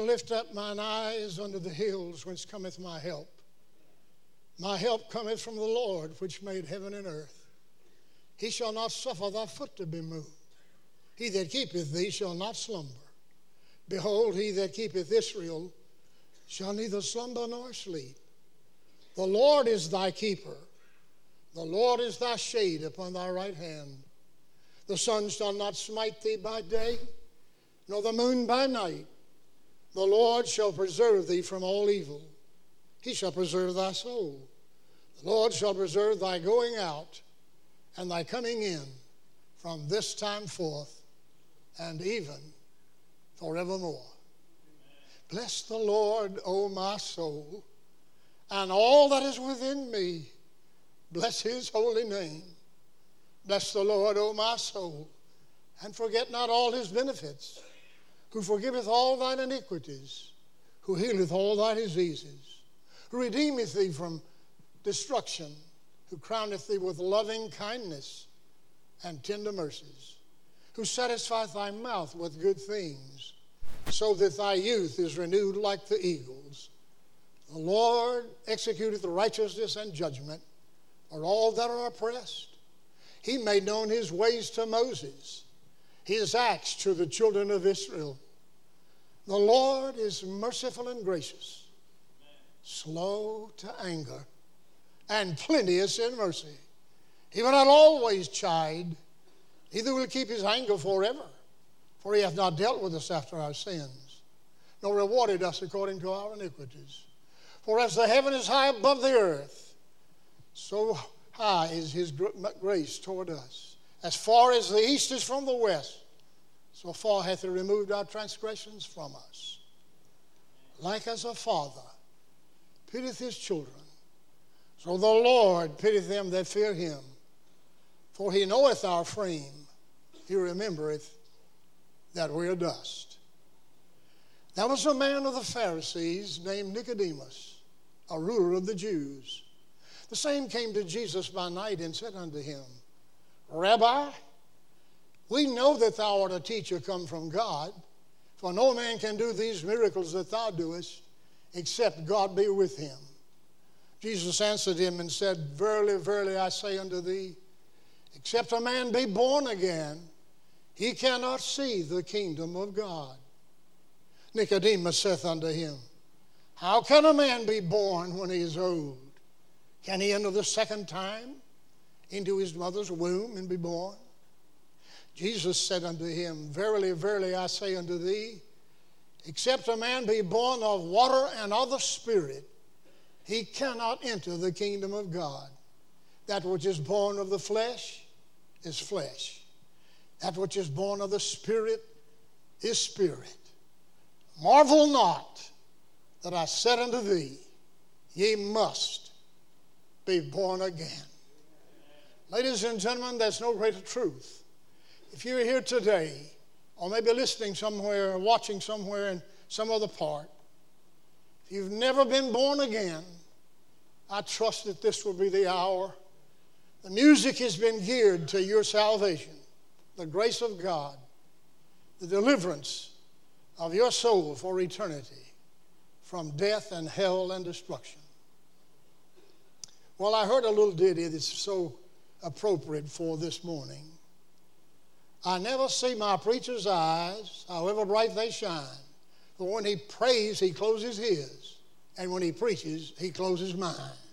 lift up mine eyes unto the hills whence cometh my help. My help cometh from the Lord which made heaven and earth. He shall not suffer thy foot to be moved. He that keepeth thee shall not slumber. Behold, he that keepeth Israel shall neither slumber nor sleep. The Lord is thy keeper. The Lord is thy shade upon thy right hand. The sun shall not smite thee by day, nor the moon by night. The Lord shall preserve thee from all evil. He shall preserve thy soul. The Lord shall preserve thy going out and thy coming in from this time forth and even forevermore. Amen. Bless the Lord, O my soul, and all that is within me. Bless his holy name. Bless the Lord, O my soul, and forget not all his benefits, who forgiveth all thine iniquities, who healeth all thy diseases, who redeemeth thee from destruction, who crowneth thee with loving kindness and tender mercies, who satisfieth thy mouth with good things, so that thy youth is renewed like the eagles. The Lord executeth righteousness and judgment for all that are oppressed. He made known his ways to Moses, his acts to the children of Israel. The Lord is merciful and gracious, slow to anger, and plenteous in mercy. He will not always chide, neither will keep his anger forever. For he hath not dealt with us after our sins, nor rewarded us according to our iniquities. For as the heaven is high above the earth, so high is his grace toward us. As far as the east is from the west, so far hath he removed our transgressions from us. Like as a father pitieth his children, so the Lord pitieth them that fear him. For he knoweth our frame, he remembereth that we are dust. There was a man of the Pharisees named Nicodemus, a ruler of the Jews. The same came to Jesus by night and said unto him, Rabbi, we know that thou art a teacher come from God, for no man can do these miracles that thou doest, except God be with him. Jesus answered him and said, Verily, verily, I say unto thee, except a man be born again, he cannot see the kingdom of God. Nicodemus saith unto him, How can a man be born when he is old? Can he enter the second time into his mother's womb and be born? Jesus said unto him, Verily, verily, I say unto thee, except a man be born of water and of the Spirit, he cannot enter the kingdom of God. That which is born of the flesh is flesh. That which is born of the Spirit is spirit. Marvel not that I said unto thee, ye must be born again. Ladies and gentlemen, there's no greater truth. If you're here today, or maybe listening somewhere, or watching somewhere in some other part, if you've never been born again, I trust that this will be the hour. The music has been geared to your salvation, the grace of God, the deliverance of your soul for eternity from death and hell and destruction. Well, I heard a little ditty that's so appropriate for this morning. I never see my preacher's eyes, however bright they shine. For when he prays, he closes his. And when he preaches, he closes mine.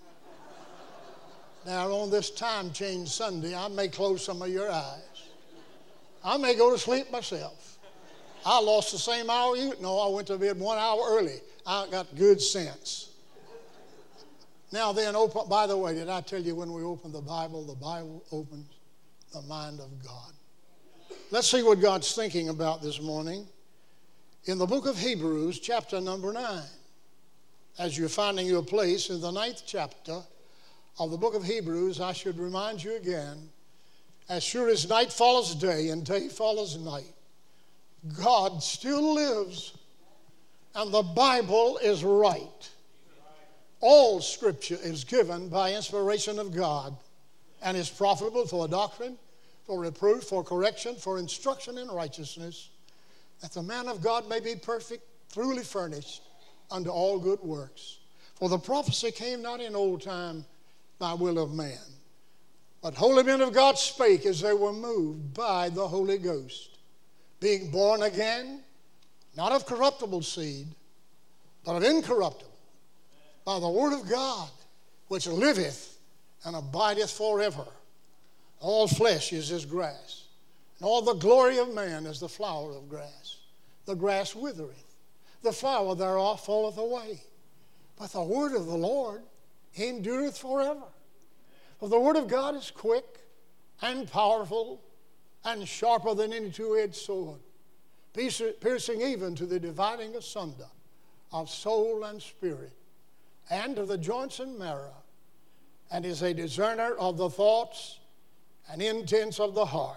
Now, on this time change Sunday, I may close some of your eyes. I may go to sleep myself. I lost the same hour you know. I went to bed 1 hour early. I got good sense. Now then, by the way, did I tell you when we open the Bible opens the mind of God. Let's see what God's thinking about this morning. In the book of Hebrews, chapter number 9, as you're finding your place in the 9th chapter of the book of Hebrews, I should remind you again, as sure as night follows day and day follows night, God still lives and the Bible is right. All Scripture is given by inspiration of God and is profitable for doctrine, for reproof, for correction, for instruction in righteousness, that the man of God may be perfect, truly furnished unto all good works. For the prophecy came not in old time by will of man, but holy men of God spake as they were moved by the Holy Ghost, being born again, not of corruptible seed, but of incorruptible, by the word of God, which liveth and abideth forever. All flesh is as grass, and all the glory of man is the flower of grass. The grass withereth, the flower thereof falleth away, but the word of the Lord endureth forever. For the word of God is quick and powerful and sharper than any two-edged sword, piercing even to the dividing asunder of soul and spirit, and of the joints and marrow, and is a discerner of the thoughts and intents of the heart.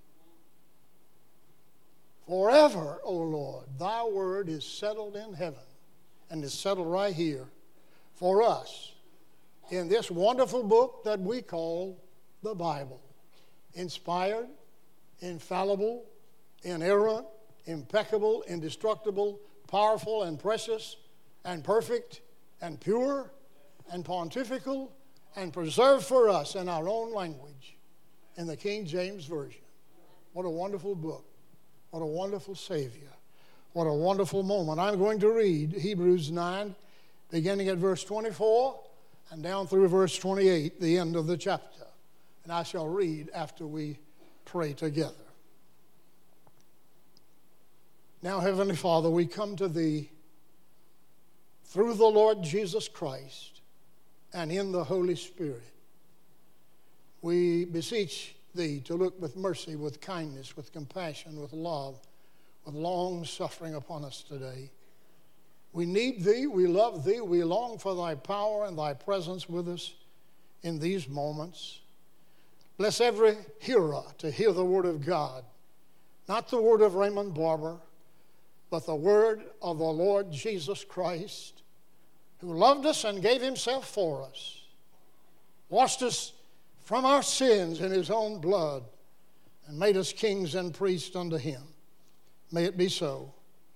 Forever, O Lord, thy word is settled in heaven, and is settled right here for us in this wonderful book that we call the Bible. Inspired, infallible, inerrant, impeccable, indestructible, powerful and precious and perfect and pure and pontifical, and preserved for us in our own language in the King James Version. What a wonderful book. What a wonderful Savior. What a wonderful moment. I'm going to read Hebrews 9, beginning at verse 24 and down through verse 28, the end of the chapter. And I shall read after we pray together. Now, Heavenly Father, we come to Thee through the Lord Jesus Christ and in the Holy Spirit. We beseech Thee to look with mercy, with kindness, with compassion, with love, with long suffering upon us today. We need Thee, we love Thee, we long for Thy power and Thy presence with us in these moments. Bless every hearer to hear the word of God, not the word of Raymond Barber, but the word of the Lord Jesus Christ, who loved us and gave Himself for us, washed us from our sins in His own blood, and made us kings and priests unto Him. May it be so.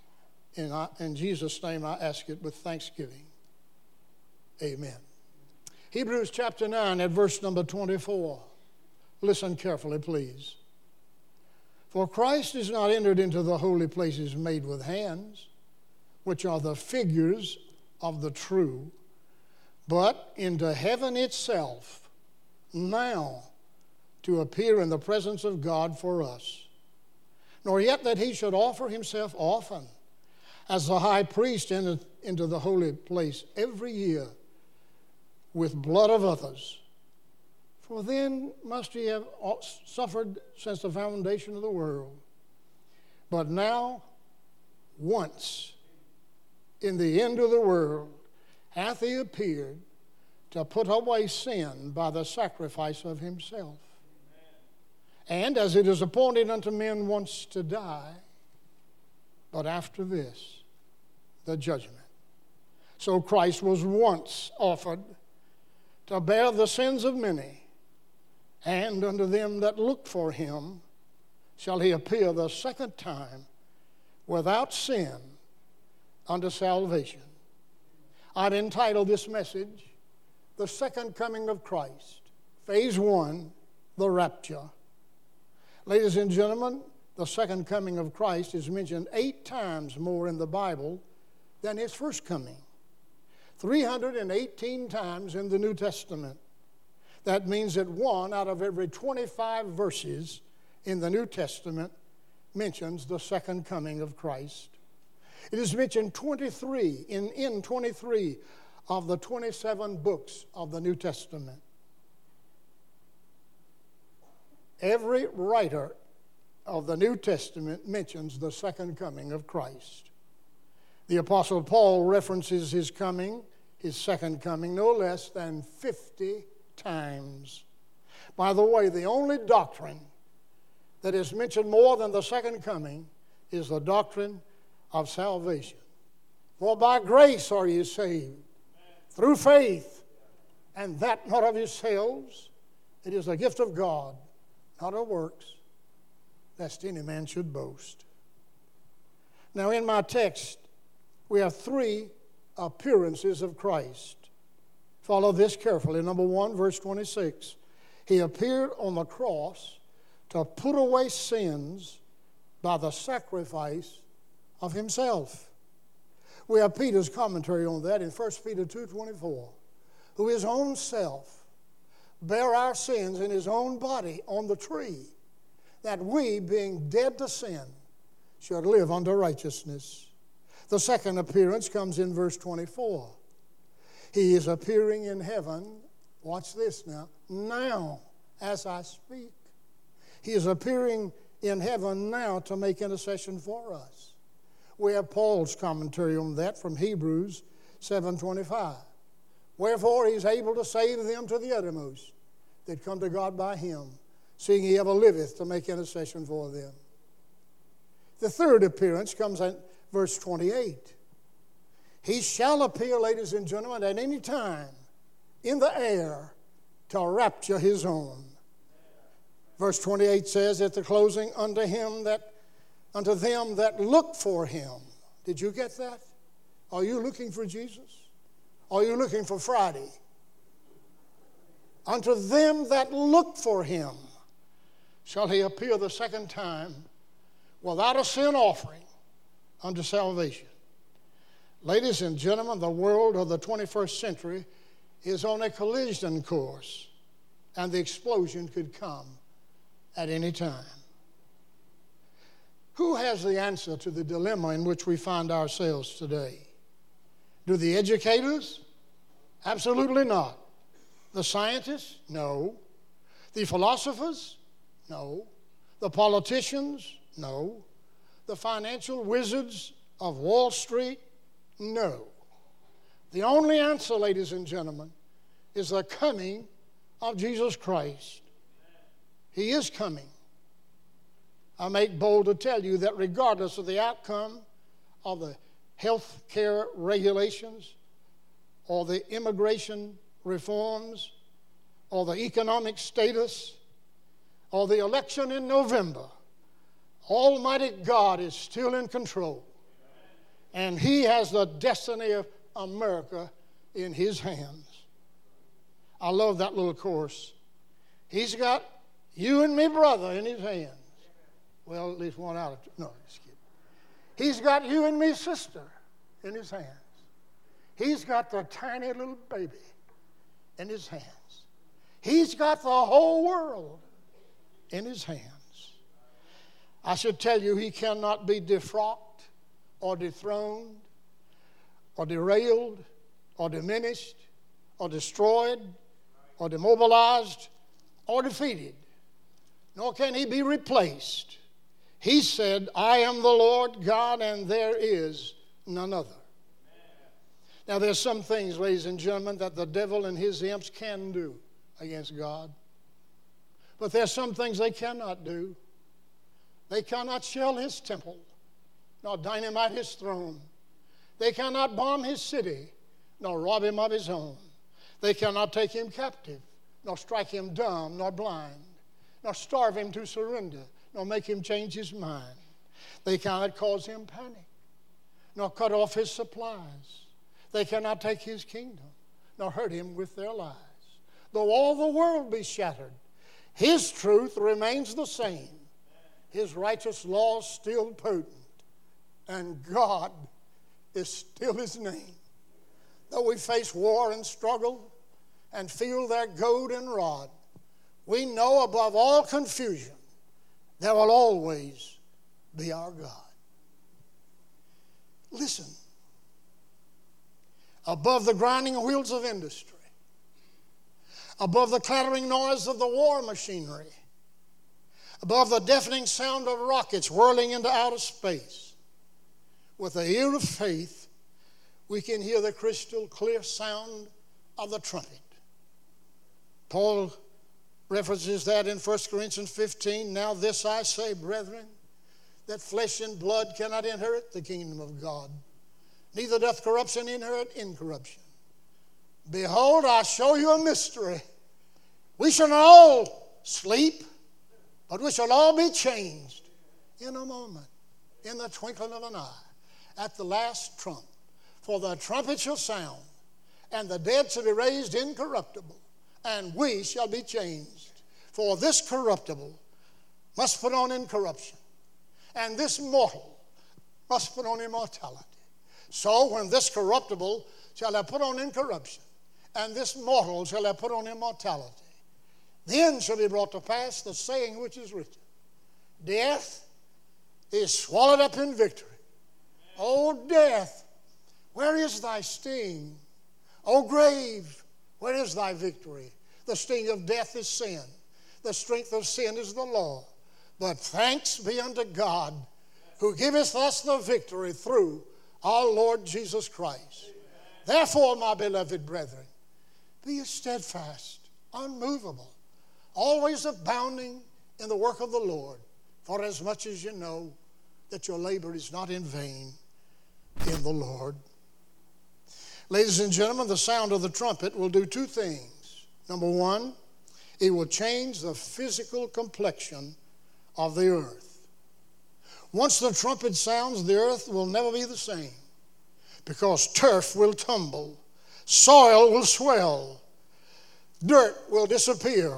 In Jesus' name I ask it with thanksgiving. Amen. Hebrews chapter 9 at verse number 24. Listen carefully, please. For Christ is not entered into the holy places made with hands, which are the figures of the true, but into heaven itself, now to appear in the presence of God for us. Nor yet that He should offer Himself often, as the high priest into the holy place every year with blood of others. For then must He have suffered since the foundation of the world. But now, once, in the end of the world, hath He appeared to put away sin by the sacrifice of Himself. And as it is appointed unto men once to die, but after this, the judgment. So Christ was once offered to bear the sins of many, and unto them that look for Him shall He appear the second time without sin unto salvation. I've entitled this message, The Second Coming of Christ. Phase 1, the rapture. Ladies and gentlemen, the second coming of Christ is mentioned 8 times more in the Bible than His first coming. 318 times in the New Testament. That means that 1 out of every 25 verses in the New Testament mentions the second coming of Christ. It is mentioned 23 in 23 of the 27 books of the New Testament. Every writer of the New Testament mentions the second coming of Christ. The Apostle Paul references his coming, his second coming, no less than 50 times. By the way, the only doctrine that is mentioned more than the second coming is the doctrine of salvation. For by grace are you saved, through faith, and that not of yourselves. It is a gift of God, not of works, lest any man should boast. Now in my text we have three appearances of Christ. Follow this carefully. Number 1, verse 26. He appeared on the cross to put away sins by the sacrifice of himself. We have Peter's commentary on that in 1 Peter 2:24. Who his own self bare our sins in his own body on the tree, that we, being dead to sin, should live unto righteousness. The second appearance comes in verse 24. He is appearing in heaven. Watch this now as I speak. He is appearing in heaven now to make intercession for us. We have Paul's commentary on that from Hebrews 7:25. Wherefore he is able to save them to the uttermost that come to God by him, seeing he ever liveth to make intercession for them. The third appearance comes in verse 28. He shall appear, ladies and gentlemen, at any time in the air to rapture his own. Verse 28 says, at the closing, unto them that look for him. Did you get that? Are you looking for Jesus? Are you looking for Friday? Unto them that look for him shall he appear the second time without a sin offering unto salvation. Ladies and gentlemen, the world of the 21st century is on a collision course, and the explosion could come at any time. Who has the answer to the dilemma in which we find ourselves today? Do the educators? Absolutely not. The scientists? No. The philosophers? No. The politicians? No. The financial wizards of Wall Street? No. The only answer, ladies and gentlemen, is the coming of Jesus Christ. He is coming. I make bold to tell you that regardless of the outcome of the health care regulations or the immigration reforms or the economic status or the election in November, Almighty God is still in control. And he has the destiny of America in his hands. I love that little chorus. He's got you and me, brother, in his hands. Well, at least one out of two. No, just kidding. He's got you and me, sister, in his hands. He's got the tiny little baby in his hands. He's got the whole world in his hands. I should tell you, he cannot be defrocked or dethroned or derailed or diminished or destroyed or demobilized or defeated, nor can he be replaced. He said, I am the Lord God, and there is none other. Now, there's some things, ladies and gentlemen, that the devil and his imps can do against God. But there's some things they cannot do. They cannot shell his temple, nor dynamite his throne. They cannot bomb his city, nor rob him of his home. They cannot take him captive, nor strike him dumb, nor blind, nor starve him to surrender, nor make him change his mind. They cannot cause him panic, nor cut off his supplies. They cannot take his kingdom, nor hurt him with their lies. Though all the world be shattered, his truth remains the same. His righteous law is still potent, and God is still his name. Though we face war and struggle and feel their goad and rod, we know above all confusion there will always be our God. Listen. Above the grinding wheels of industry, above the clattering noise of the war machinery, above the deafening sound of rockets whirling into outer space, with the ear of faith, we can hear the crystal clear sound of the trumpet. Paul references that in 1 Corinthians 15. Now this I say, brethren, that flesh and blood cannot inherit the kingdom of God, neither doth corruption inherit incorruption. Behold, I show you a mystery. We shall not all sleep, but we shall all be changed in a moment, in the twinkling of an eye, at the last trump. For the trumpet shall sound, and the dead shall be raised incorruptible, and we shall be changed. For this corruptible must put on incorruption, and this mortal must put on immortality. So when this corruptible shall have put on incorruption, and this mortal shall have put on immortality, then shall be brought to pass the saying which is written, Death is swallowed up in victory. O death, where is thy sting? O grave, where is thy victory? The sting of death is sin. The strength of sin is the law. But thanks be unto God, who giveth us the victory through our Lord Jesus Christ. Therefore, my beloved brethren, be ye steadfast, unmovable, always abounding in the work of the Lord, for as much as you know that your labor is not in vain in the Lord. Ladies and gentlemen, the sound of the trumpet will do two things. Number one, it will change the physical complexion of the earth. Once the trumpet sounds, the earth will never be the same, because turf will tumble, soil will swell, dirt will disappear,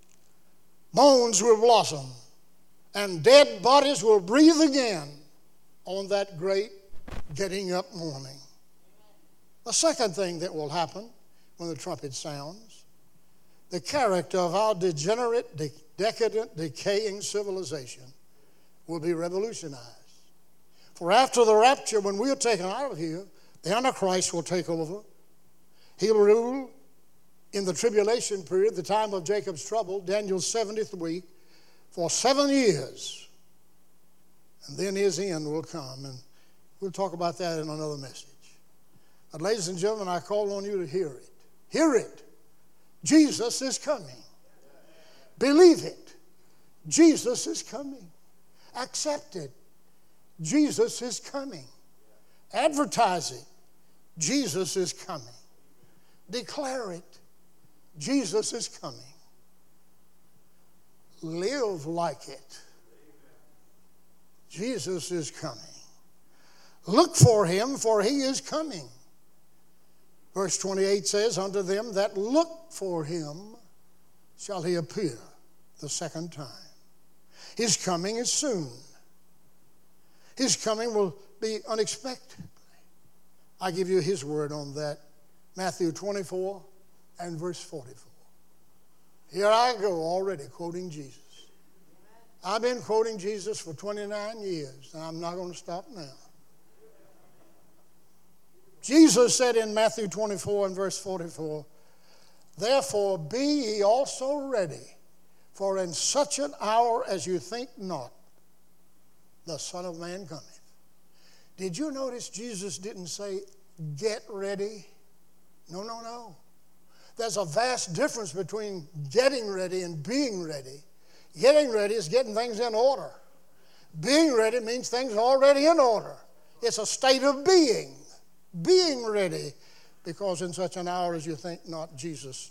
bones will blossom, and dead bodies will breathe again on that great getting up morning. The second thing that will happen when the trumpet sounds, the character of our degenerate, decadent, decaying civilization will be revolutionized. For after the rapture, when we are taken out of here, the Antichrist will take over. He'll rule in the tribulation period, the time of Jacob's trouble, Daniel's 70th week, for 7 years. And then his end will come. And we'll talk about that in another message. But ladies and gentlemen, I call on you to hear it. Hear it. Jesus is coming. Believe it. Jesus is coming. Accept it. Jesus is coming. Advertise it. Jesus is coming. Declare it. Jesus is coming. Live like it. Jesus is coming. Look for him, for he is coming. Verse 28 says, Unto them that look for him shall he appear the second time. His coming is soon. His coming will be unexpectedly. I give you his word on that. Matthew 24 and verse 44. Here I go already quoting Jesus. I've been quoting Jesus for 29 years, and I'm not going to stop now. Jesus said in Matthew 24 and verse 44, Therefore be ye also ready, for in such an hour as you think not, the Son of Man cometh. Did you notice Jesus didn't say, get ready? No, no, no. There's a vast difference between getting ready and being ready. Getting ready is getting things in order. Being ready means things are already in order. It's a state of being. Being ready, because in such an hour as you think not, Jesus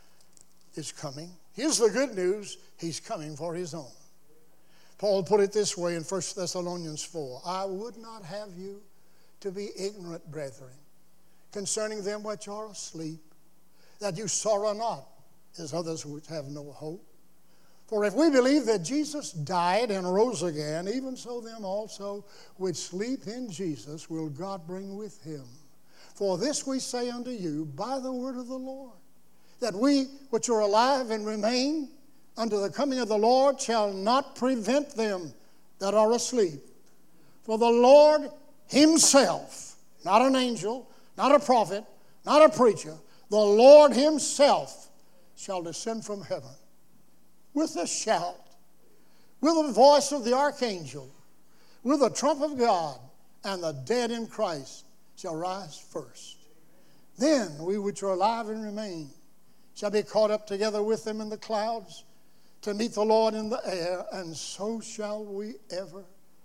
is coming. Here's the good news. He's coming for his own. Paul put it this way in 1 Thessalonians 4. I would not have you to be ignorant, brethren, concerning them which are asleep, that you sorrow not, as others which have no hope. For if we believe that Jesus died and rose again, even so them also which sleep in Jesus will God bring with him. For this we say unto you by the word of the Lord, that we which are alive and remain unto the coming of the Lord shall not prevent them that are asleep. For the Lord himself, not an angel, not a prophet, not a preacher, the Lord himself shall descend from heaven with a shout, with the voice of the archangel, with the trump of God, and the dead in Christ shall rise first. Then we which are alive and remain shall be caught up together with them in the clouds to meet the Lord in the air, and so shall we ever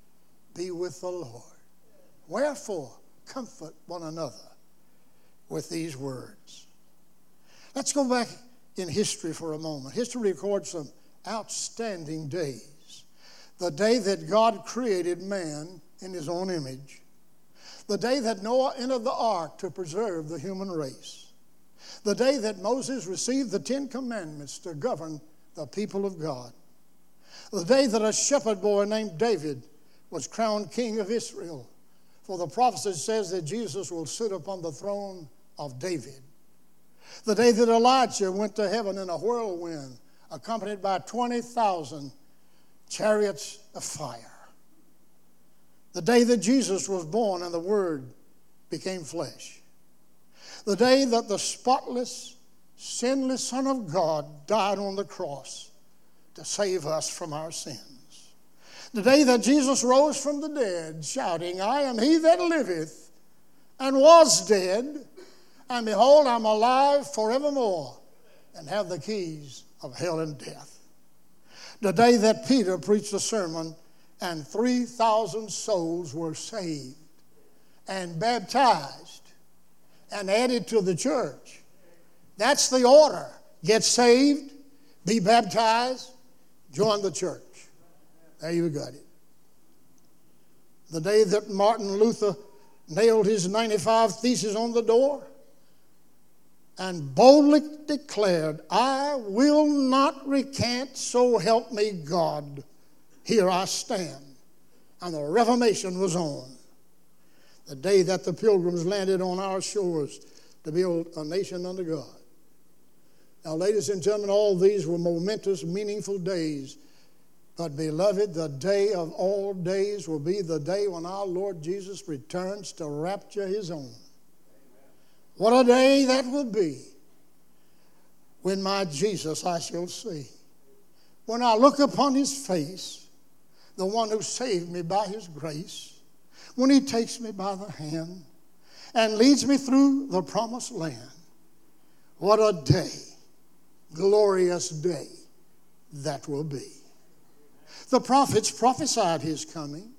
be with the Lord. Wherefore, comfort one another with these words. Let's go back in history for a moment. History records some outstanding days. The day that God created man in his own image. The day that Noah entered the ark to preserve the human race. The day that Moses received the 10 commandments to govern the people of God. The day that a shepherd boy named David was crowned king of Israel. For the prophecy says that Jesus will sit upon the throne of David. The day that Elijah went to heaven in a whirlwind, accompanied by 20,000 chariots of fire. The day that Jesus was born and the Word became flesh. The day that the spotless, sinless Son of God died on the cross to save us from our sins. The day that Jesus rose from the dead, shouting, I am he that liveth and was dead, and behold, I'm alive forevermore, and have the keys of hell and death. The day that Peter preached a sermon, and 3,000 souls were saved and baptized and added to the church. That's the order. Get saved, be baptized, join the church. There you got it. The day that Martin Luther nailed his 95 Theses on the door and boldly declared, I will not recant, so help me God. Here I stand. And the Reformation was on. The day that the Pilgrims landed on our shores to build a nation under God. Now, ladies and gentlemen, all these were momentous, meaningful days. But, beloved, the day of all days will be the day when our Lord Jesus returns to rapture his own. What a day that will be when my Jesus I shall see. When I look upon his face, the one who saved me by his grace, when he takes me by the hand and leads me through the promised land. What a day, glorious day that will be. The prophets prophesied his coming.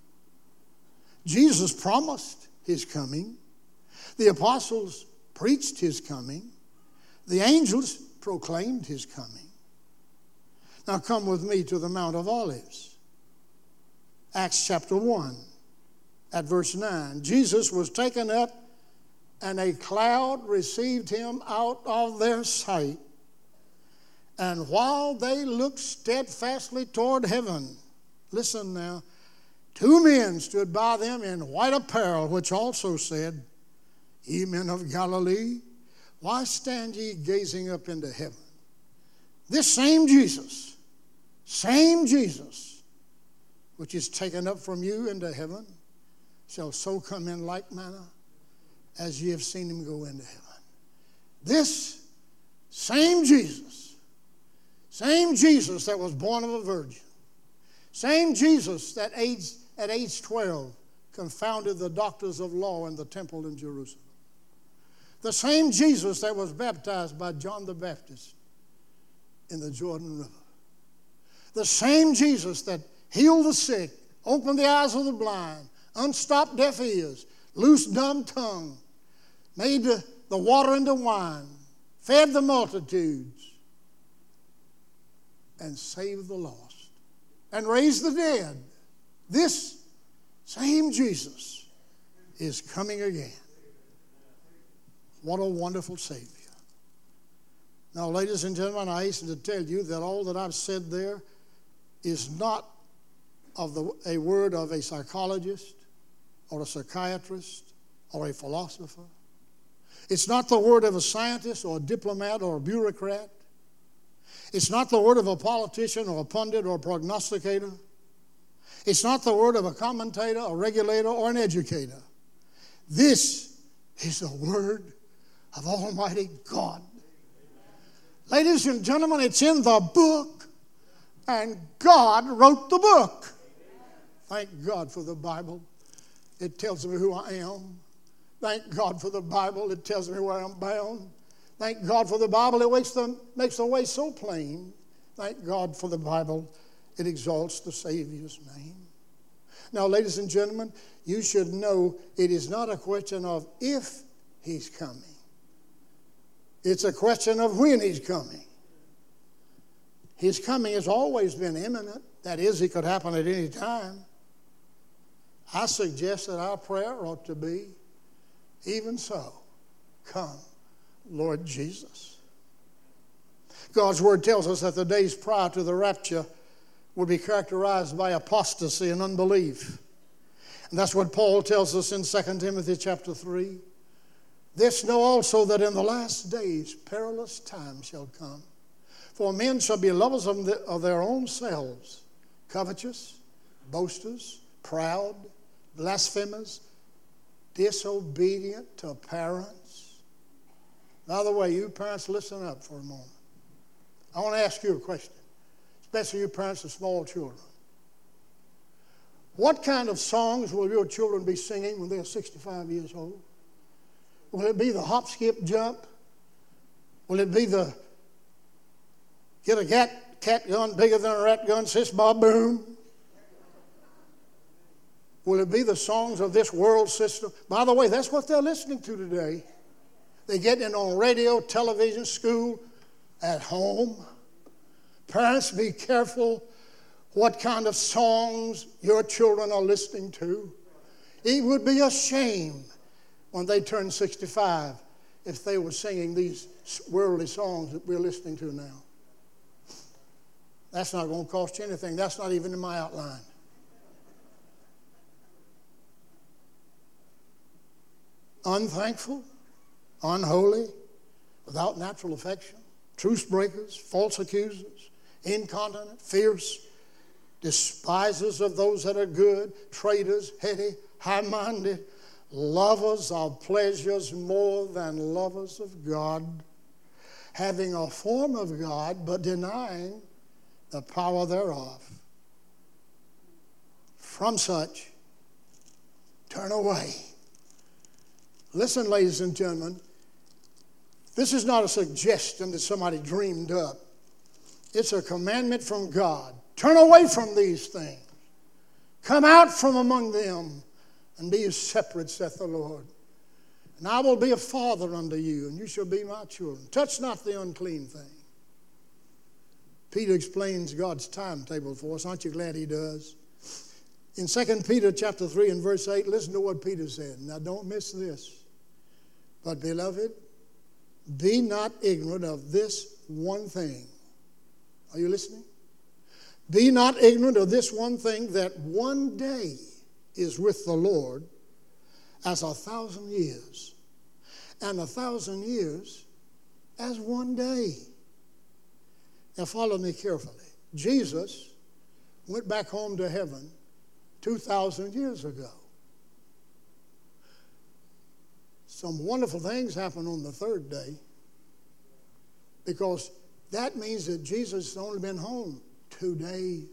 Jesus promised his coming. The apostles preached his coming. The angels proclaimed his coming. Now come with me to the Mount of Olives. Acts chapter 1 at verse 9. Jesus was taken up, and a cloud received him out of their sight. And while they looked steadfastly toward heaven, listen now, 2 men stood by them in white apparel, which also said, Ye men of Galilee, why stand ye gazing up into heaven? This same Jesus, which is taken up from you into heaven, shall so come in like manner as ye have seen him go into heaven. This same Jesus that was born of a virgin, same Jesus that at age 12 confounded the doctors of law in the temple in Jerusalem. The same Jesus that was baptized by John the Baptist in the Jordan River. The same Jesus that healed the sick, opened the eyes of the blind, unstopped deaf ears, loosed dumb tongue, made the water into wine, fed the multitudes, and saved the lost, and raised the dead. This same Jesus is coming again. What a wonderful Savior. Now, ladies and gentlemen, I hasten to tell you that all that I've said there is not a word of a psychologist or a psychiatrist or a philosopher. It's not the word of a scientist or a diplomat or a bureaucrat. It's not the word of a politician or a pundit or a prognosticator. It's not the word of a commentator, a regulator, or an educator. This is the word of Almighty God. Ladies and gentlemen, it's in the book, and God wrote the book. Thank God for the Bible. It tells me who I am. Thank God for the Bible. It tells me where I'm bound. Thank God for the Bible. It makes the way so plain. Thank God for the Bible. It exalts the Savior's name. Now, ladies and gentlemen, you should know it is not a question of if he's coming. It's a question of when he's coming. His coming has always been imminent. That is, it could happen at any time. I suggest that our prayer ought to be, Even so, come, Lord Jesus. God's word tells us that the days prior to the rapture will be characterized by apostasy and unbelief. And that's what Paul tells us in 2 Timothy chapter 3. This know also that in the last days perilous times shall come. For men shall be lovers of their own selves, covetous, boasters, proud, blasphemers, disobedient to parents. By the way, you parents, listen up for a moment. I want to ask you a question, especially you parents of small children. What kind of songs will your children be singing when they're 65 years old? Will it be the hop, skip, jump? Will it be the get a cat gun bigger than a rat gun, sis, bob, boom? Will it be the songs of this world system? By the way, that's what they're listening to today. They're getting it on radio, television, school, at home. Parents, be careful what kind of songs your children are listening to. It would be a shame when they turn 65 if they were singing these worldly songs that we're listening to now. That's not going to cost you anything. That's not even in my outline. Unthankful, unholy, without natural affection, truce breakers, false accusers, incontinent, fierce, despisers of those that are good, traitors, heady, high-minded, lovers of pleasures more than lovers of God, having a form of God but denying the power thereof. From such, turn away. Listen, ladies and gentlemen, this is not a suggestion that somebody dreamed up. It's a commandment from God. Turn away from these things. Come out from among them and be ye separate, saith the Lord. And I will be a father unto you, and you shall be my children. Touch not the unclean thing. Peter explains God's timetable for us. Aren't you glad he does? In 2 Peter chapter 3 and verse 8, listen to what Peter said. Now don't miss this. But beloved, be not ignorant of this one thing. Are you listening? Be not ignorant of this one thing, that one day is with the Lord as 1,000 years, and 1,000 years as one day. Now follow me carefully. Jesus went back home to heaven 2,000 years ago. Some wonderful things happened on the third day, because that means that Jesus has only been home 2 days.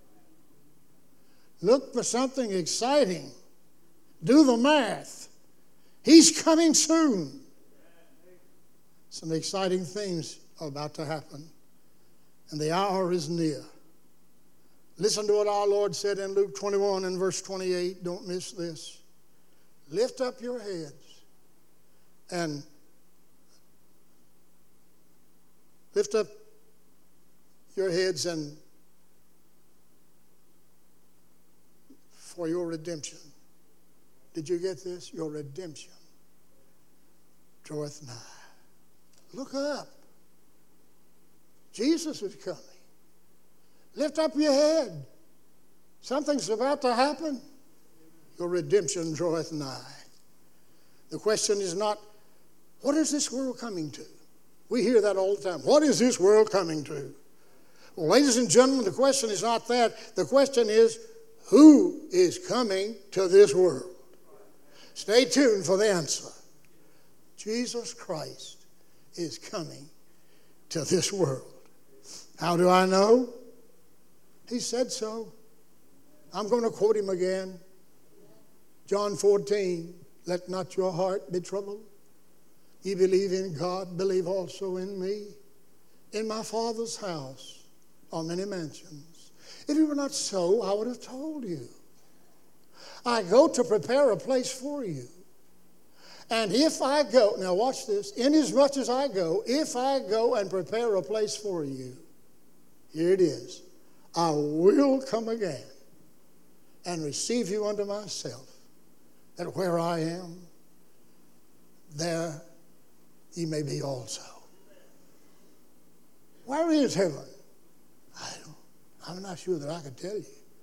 Look for something exciting. Do the math. He's coming soon. Some exciting things are about to happen, and the hour is near. Listen to what our Lord said in Luke 21 and verse 28. Don't miss this. Lift up your heads and lift up your heads and for your redemption. Did you get this? Your redemption draweth nigh. Look up. Jesus is coming. Lift up your head. Something's about to happen. Your redemption draweth nigh. The question is not, what is this world coming to? We hear that all the time. What is this world coming to? Well, ladies and gentlemen, the question is not that. The question is, who is coming to this world? Stay tuned for the answer. Jesus Christ is coming to this world. How do I know? He said so. I'm going to quote him again. John 14, let not your heart be troubled. Ye believe in God, believe also in me. In my Father's house are many mansions. If it were not so, I would have told you. I go to prepare a place for you. And if I go, now watch this, inasmuch as I go, if I go and prepare a place for you, here it is, I will come again and receive you unto myself, that where I am, there ye may be also. Where is heaven? I'm not sure that I could tell you.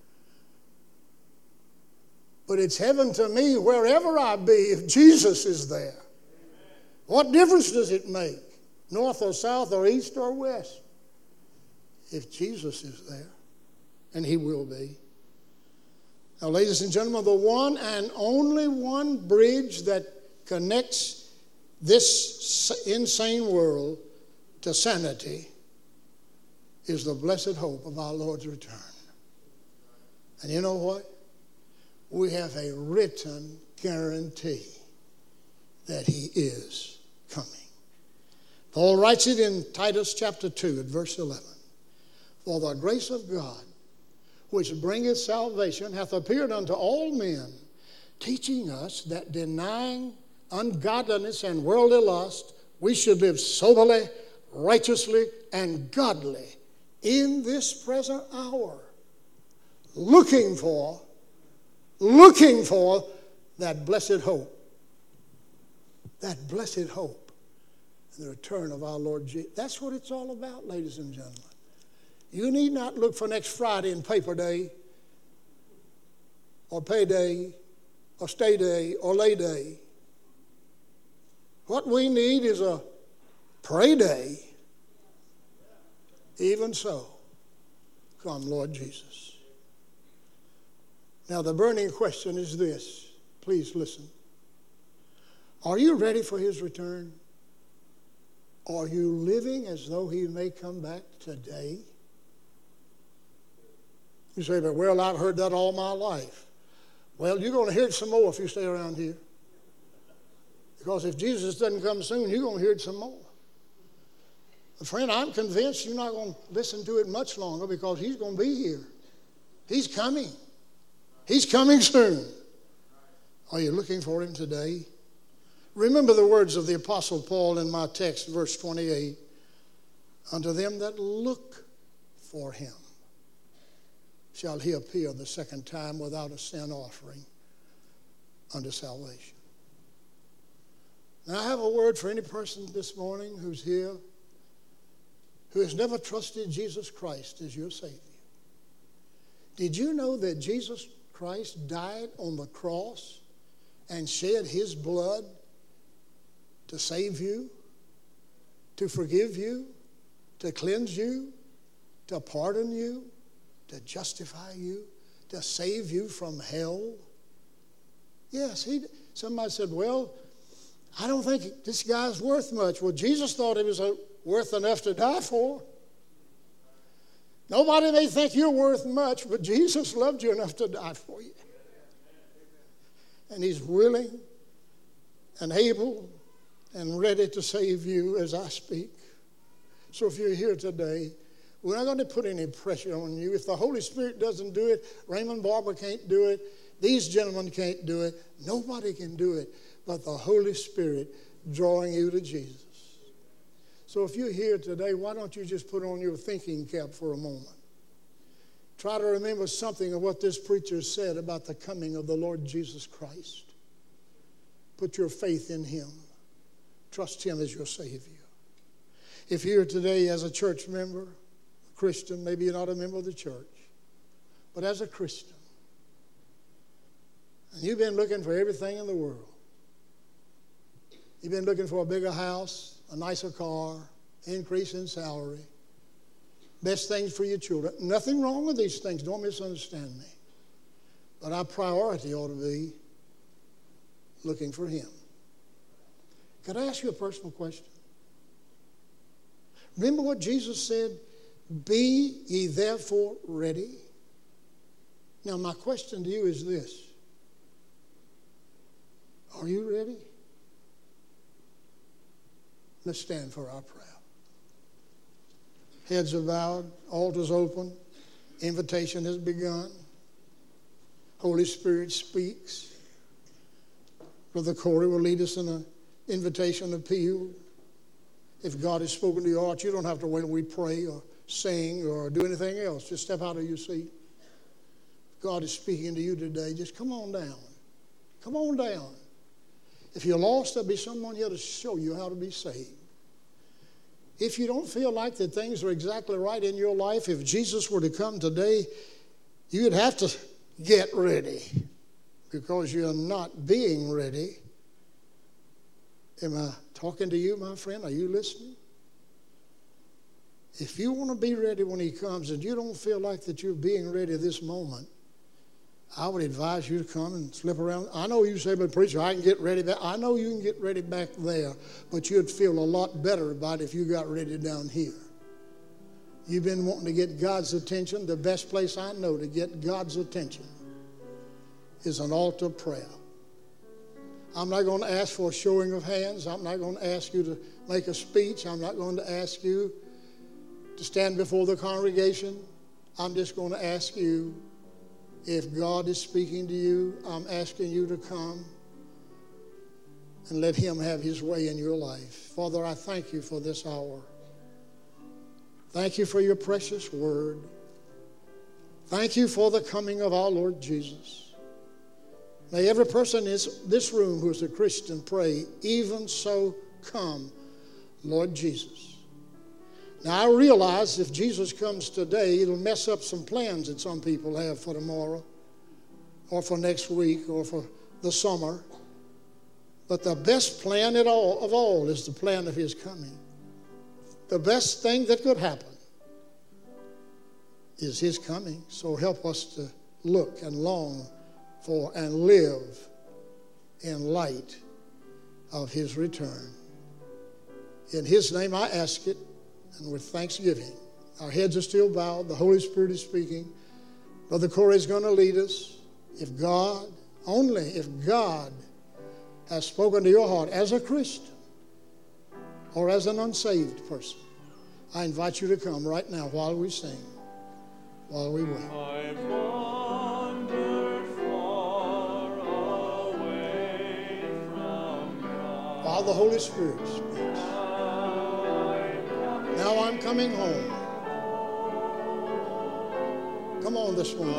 But it's heaven to me wherever I be if Jesus is there. What difference does it make? North or south or east or west? If Jesus is there, and he will be. Now, ladies and gentlemen, the one and only one bridge that connects this insane world to sanity is the blessed hope of our Lord's return. And you know what? We have a written guarantee that he is coming. Paul writes it in Titus chapter 2 at verse 11. For the grace of God, which bringeth salvation, hath appeared unto all men, teaching us that denying ungodliness and worldly lust, we should live soberly, righteously, and godly in this present hour, looking for that blessed hope. That blessed hope in the return of our Lord Jesus. That's what it's all about, ladies and gentlemen. You need not look for next Friday and paper day or payday or stay day or lay day. What we need is a pray day. Even so, come Lord Jesus. Now the burning question is this. Please listen. Are you ready for his return? Are you living as though he may come back today? You say, but well, I've heard that all my life. Well, you're going to hear it some more if you stay around here. Because if Jesus doesn't come soon, you're going to hear it some more. But friend, I'm convinced you're not going to listen to it much longer because he's going to be here. He's coming. He's coming soon. Are you looking for him today? Remember the words of the Apostle Paul in my text, verse 28. Unto them that look for him shall he appear the second time without a sin offering unto salvation. Now I have a word for any person this morning who's here who has never trusted Jesus Christ as your Savior. Did you know that Jesus Christ died on the cross and shed his blood to save you, to forgive you, to cleanse you, to pardon you, to justify you, to save you from hell? Yes, somebody said, well, I don't think this guy's worth much. Well, Jesus thought he was worth enough to die for. Nobody may think you're worth much, but Jesus loved you enough to die for you. And he's willing and able and ready to save you as I speak. So if you're here today, we're not going to put any pressure on you. If the Holy Spirit doesn't do it, Raymond Barber can't do it, these gentlemen can't do it, nobody can do it but the Holy Spirit drawing you to Jesus. So if you're here today, why don't you just put on your thinking cap for a moment? Try to remember something of what this preacher said about the coming of the Lord Jesus Christ. Put your faith in him. Trust him as your Savior. If you're here today as a church member, a Christian, maybe you're not a member of the church, but as a Christian, and you've been looking for everything in the world. You've been looking for a bigger house, a nicer car, increase in salary, best things for your children. Nothing wrong with these things. Don't misunderstand me. But our priority ought to be looking for him. Could I ask you a personal question? Remember what Jesus said? Be ye therefore ready. Now my question to you is this. Are you ready? Let's stand for our prayer. Heads are bowed, altars open, invitation has begun. Holy Spirit speaks. Brother Corey will lead us in an invitation appeal. If God has spoken to your heart, you don't have to wait till we pray or sing or do anything else. Just step out of your seat. If God is speaking to you today, just come on down. Come on down. If you're lost, there'll be someone here to show you how to be saved. If you don't feel like that things are exactly right in your life, if Jesus were to come today, you'd have to get ready because you're not being ready. Am I talking to you, my friend? Are you listening? If you want to be ready when he comes and you don't feel like that you're being ready this moment, I would advise you to come and slip around. I know you say, but preacher, I can get ready back. I know you can get ready back there, but you'd feel a lot better about it if you got ready down here. You've been wanting to get God's attention. The best place I know to get God's attention is an altar prayer. I'm not going to ask for a showing of hands. I'm not going to ask you to make a speech. I'm not going to ask you to stand before the congregation. I'm just going to ask you, if God is speaking to you, I'm asking you to come and let him have his way in your life. Father, I thank you for this hour. Thank you for your precious word. Thank you for the coming of our Lord Jesus. May every person in this room who is a Christian pray, even so come, Lord Jesus. Now, I realize if Jesus comes today, it'll mess up some plans that some people have for tomorrow or for next week or for the summer. But the best plan of all is the plan of his coming. The best thing that could happen is his coming. So help us to look and long for and live in light of his return. In his name I ask it. And with thanksgiving, our heads are still bowed. The Holy Spirit is speaking. Brother Corey is going to lead us. If God, only if God has spoken to your heart as a Christian or as an unsaved person, I invite you to come right now while we sing, while we wait. I've wandered far away from God. While the Holy Spirit speaks. Now I'm coming home. Come on this morning.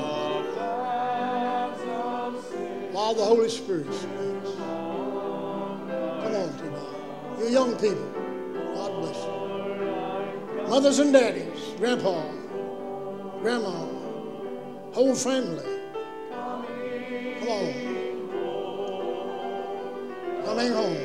While the Holy Spirit speaks. Come on tonight. You young people, God bless you. Mothers and daddies, grandpa, grandma, whole family. Come on. Coming home.